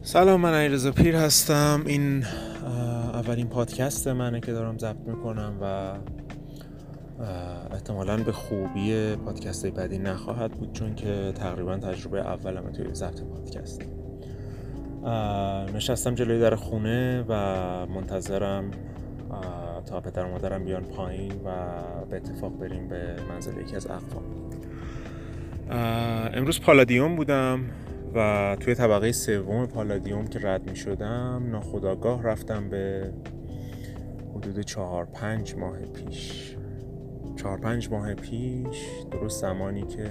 سلام، من علیرضا پیر هستم. این اولین پادکست منه که دارم ضبط میکنم و احتمالاً به خوبی پادکست بعدی نخواهد بود، چون که تقریبا تجربه اولمه توی ضبط پادکست. نشستم جلوی در خونه و منتظرم تا پدر و مادرم بیان پایین و به اتفاق بریم به منزل یکی از اقوام. امروز پالادیوم بودم و توی طبقه سوم پالادیوم که رد می شدم ناخودآگاه رفتم به حدود 4-5 ماه پیش، درست زمانی که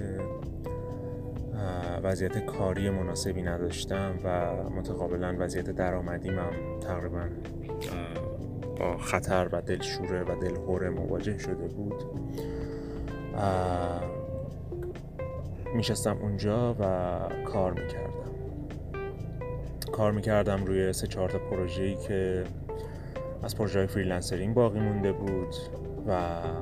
وضعیت کاری مناسبی نداشتم و متقابلا وضعیت درآمدیم هم تقریبا با خطر و دلشوره و دلهوره مواجه شده بود. میشستم اونجا و کار میکردم روی 3-4 تا پروژه‌ای که از پروژه‌های فریلنسرینگ باقی مونده بود و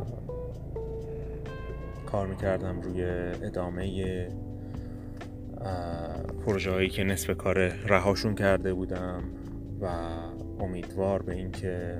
کار میکردم روی ادامه پروژه‌هایی که نصف کار رهاشون کرده بودم و امیدوار به این که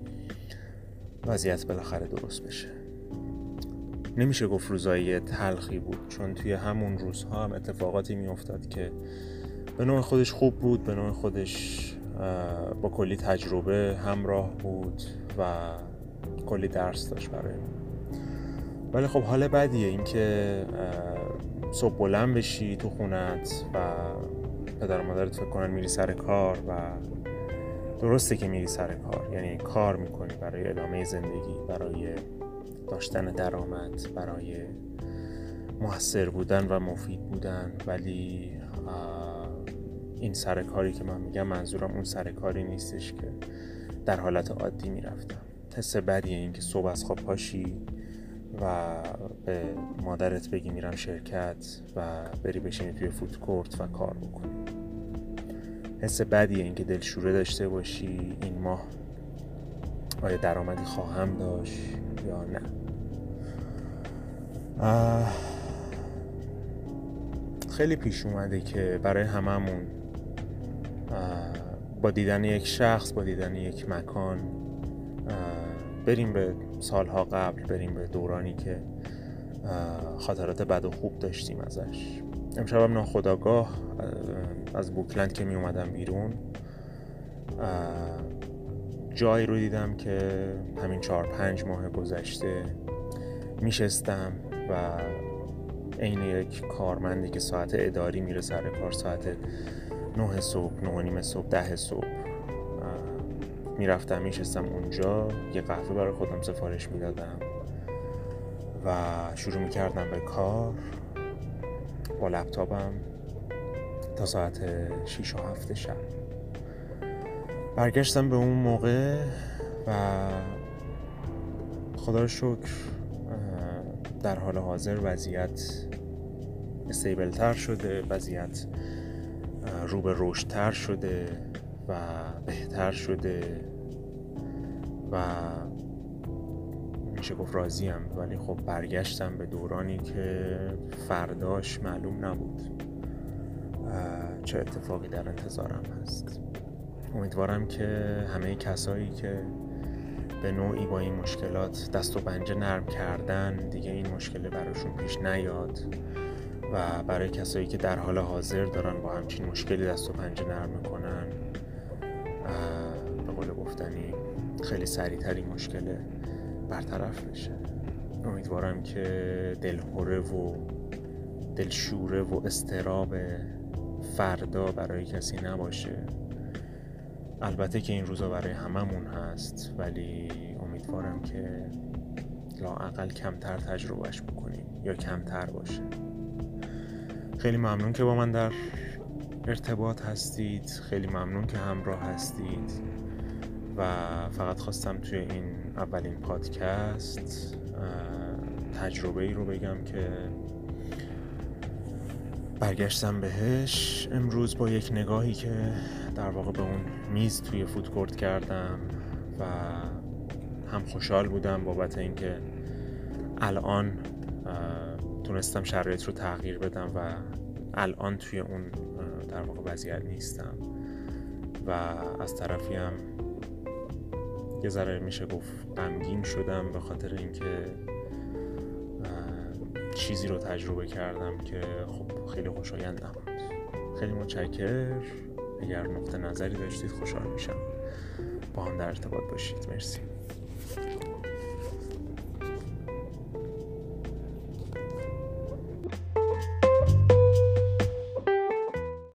وضعیت بالاخره درست بشه. نمیشه گفت روزای تلخی بود، چون توی همون روزها هم اتفاقاتی میافتاد که به نوع خودش خوب بود، به نوع خودش با کلی تجربه همراه بود و کلی درس داشت برای من. ولی خب حال بدیه این که صبح بلند بشی تو خونت و پدر و مادرت فکر کنن میری سر کار و درسته که میری سر کار، یعنی کار میکنی برای ادامه زندگی، برای داشتن درآمد، برای موثر بودن و مفید بودن، ولی این سرکاری که من میگم منظورم اون سرکاری نیستش که در حالت عادی میرفتم. حس بدیه این که صبح از خواب پاشی و به مادرت بگی میرم شرکت و بری بشینی توی فود کورت و کار بکنی. حس بدیه این که دلشوره داشته باشی این ماه آیا درآمدی خواهم داشت یا نه. خیلی پیش اومده که برای هممون با دیدن یک شخص، با دیدن یک مکان بریم به سالها قبل، بریم به دورانی که خاطرات بد و خوب داشتیم ازش. امشبم ناخودآگاه از بوکلند که می اومدم بیرون جایی رو دیدم که همین 4-5 ماه گذشته میشستم و عین یک کارمندی که ساعت اداری میره سر کار ساعت 9 صبح، 9:30 صبح، 10 صبح میرفتم میشستم اونجا، یه قهوه برای خودم سفارش میدادم و شروع میکردم به کار با لپتاپم تا ساعت 6 و 7 شب. برگشتم به اون موقع و خدا رو شکر در حال حاضر وضعیت استیبل تر شده، وضعیت رو به رشد تر شده و بهتر شده و میشه گفت راضیم. ولی خب برگشتم به دورانی که فرداش معلوم نبود چه اتفاقی در انتظارم هست. امیدوارم که همه کسایی که به نوعی با این مشکلات دست و پنجه نرم کردن دیگه این مشکل براشون پیش نیاد و برای کسایی که در حال حاضر دارن با همچین مشکلی دست و پنجه نرم میکنن به قول گفتنی خیلی سریعتر این مشکل برطرف بشه. امیدوارم که دلهوره و دلشوره و اضطراب فردا برای کسی نباشه. البته که این روزا برای هممون هست، ولی امیدوارم که لااقل کمتر تجربهش بکنیم یا کمتر باشه. خیلی ممنون که با من در ارتباط هستید، خیلی ممنون که همراه هستید و فقط خواستم توی این اولین پادکست تجربه ای رو بگم که برگشتم بهش امروز با یک نگاهی که در واقع به اون میز توی فود کورت کردم و هم خوشحال بودم بابت اینکه الان تونستم شرایط رو تغییر بدم و الان توی اون در واقع وضعیت نیستم و از طرفی هم یه ذره میشه گفت غمگین شدم به خاطر اینکه چیزی رو تجربه کردم که خب خیلی خوشایند نبود. خیلی متشکرم. اگر نقطه نظری داشتید خوشحال میشم با هم در ارتباط باشید. مرسی.